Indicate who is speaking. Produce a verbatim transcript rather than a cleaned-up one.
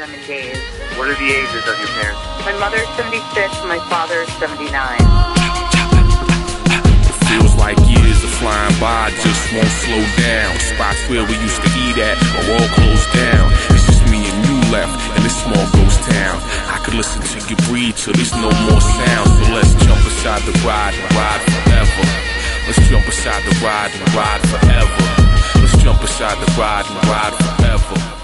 Speaker 1: them in days.
Speaker 2: What are the ages of your parents?
Speaker 1: My mother's seventy-six, my father's seventy-nine.
Speaker 3: It feels like years are flying by, just won't slow down. Spots where we used to eat at are all closed down. It's just me and you left in this small ghost town. I could listen to you breathe till there's no more sound. So let's jump inside the ride and ride forever. Let's jump inside the ride and ride forever. Let's jump inside the ride and ride forever.